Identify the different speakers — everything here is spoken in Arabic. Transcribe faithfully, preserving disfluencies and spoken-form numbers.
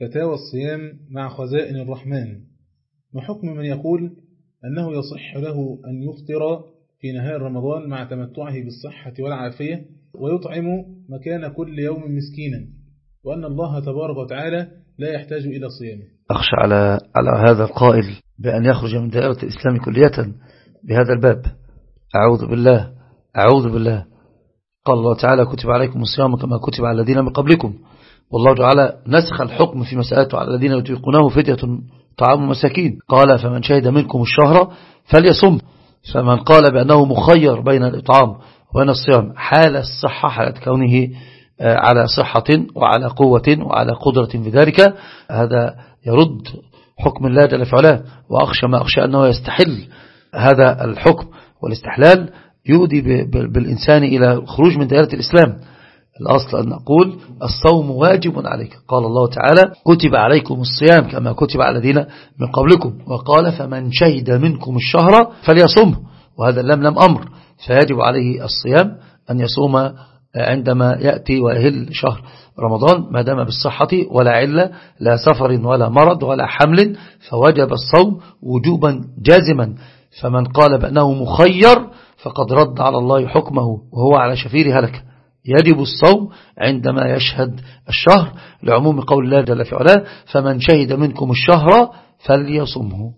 Speaker 1: فتاوى الصيام مع خزائن الرحمن. ما حكم من يقول أنه يصح له أن يفطر في نهار رمضان مع تمتعه بالصحة والعافية ويطعم مكان كل يوم مسكينا، وأن الله تبارك وتعالى لا يحتاج إلى صيامه؟
Speaker 2: أخشى على على هذا القائل بأن يخرج من دائرة الإسلام كلية بهذا الباب. أعوذ بالله أعوذ بالله. قال الله تعالى: كتب عليكم الصيام كما كتب على الذين من قبلكم. والله تعالى نسخ الحكم في مسألته على الذين يطيقونه فدية طعام مساكين. قال: فمن شهد منكم الشهر فليصم. فمن قال بأنه مخير بين الإطعام وبين الصيام حال الصحة، حالة كونه على صحة وعلى قوة وعلى قدرة في ذلك، هذا يرد حكم الله جل في علاه. وأخشى ما أخشى أنه يستحل هذا الحكم، والاستحلال يؤدي بالإنسان إلى الخروج من دائرة الإسلام. الأصل أن نقول الصوم واجب عليك. قال الله تعالى: كتب عليكم الصيام كما كتب على الذين من قبلكم. وقال: فمن شهد منكم الشهر فليصمه. وهذا اللام لم أمر، فيجب عليه الصيام أن يصوم عندما يأتي ويهل شهر رمضان ما دام بالصحة ولا علة، لا سفر ولا مرض ولا حمل، فوجب الصوم وجوبا جازما. فمن قال بأنه مخير فقد رد على الله حكمه وهو على شفير هلك. يجب الصوم عندما يشهد الشهر، لعموم قول الله جل في علاه: فمن شهد منكم الشهر فليصمه.